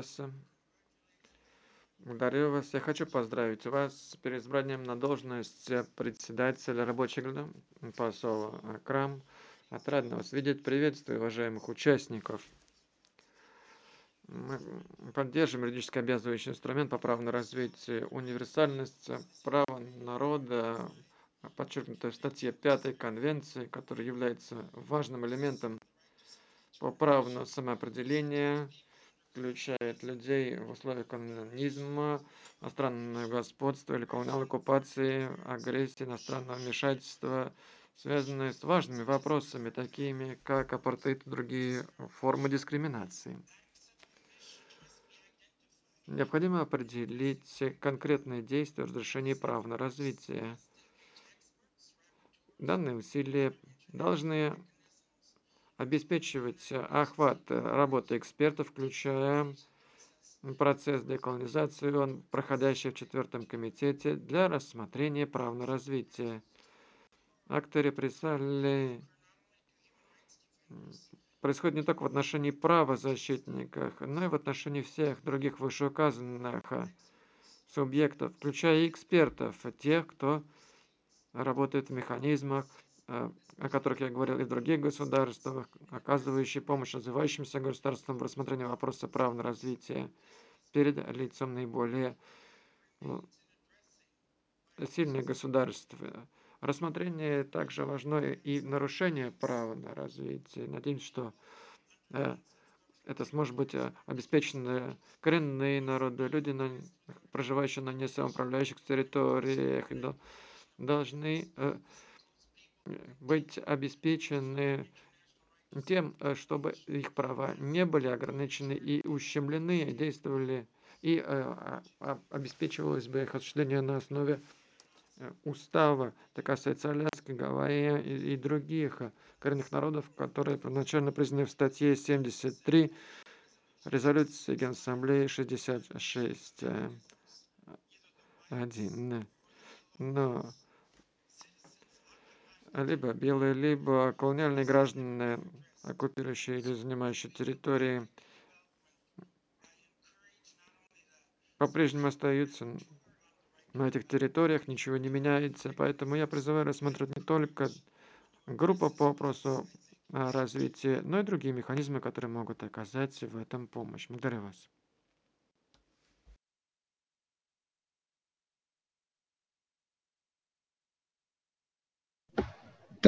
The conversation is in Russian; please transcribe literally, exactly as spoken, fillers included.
вас. Благодарю вас. Я хочу поздравить вас с переизбранием на должность э, председателя рабочей группы, посол Акрам. Отрадно вас видеть. Приветствую уважаемых участников. Мы поддерживаем юридически обязывающий инструмент по праву на развитие, универсальность права народа, подчеркнуто в статье пятой Конвенции, которая является важным элементом по праву на самоопределение, включает людей в условиях колониализма, иностранного господства или колониальной оккупации, агрессии, иностранного вмешательства, связанные с важными вопросами, такими как апартеид и другие формы дискриминации. Необходимо определить конкретные действия в разрешении прав на развитие. Данные усилия должны обеспечивать охват работы экспертов, включая процесс деколонизации, он проходящий в четвертом комитете для рассмотрения прав на развитие. Акты репрессалий происходят не только в отношении правозащитников, но и в отношении всех других вышеуказанных субъектов, включая и экспертов, тех, кто работает в механизмах, о которых я говорил, и в других государствах, оказывающие помощь развивающимся государствам в рассмотрении вопроса прав на развитие перед лицом наиболее сильных государств. Рассмотрение также важно и нарушение права на развитие. Надеемся, что это сможет быть обеспечено коренные народы, люди, проживающие на несамоуправляющих территориях, должны быть обеспечены тем, чтобы их права не были ограничены и ущемлены, действовали и обеспечивалось бы их осуществление на основе устава. Это касается Аляски, Гавайи и, и других коренных народов, которые первоначально признаны в статье семьдесят три резолюции Генассамблеи шестьдесят шесть один. Но либо белые, либо колониальные граждане, оккупирующие или занимающие территории, по-прежнему остаются на этих территориях, ничего не меняется. Поэтому я призываю рассмотреть не только группу по вопросу развития, но и другие механизмы, которые могут оказать в этом помощь. Благодарю вас.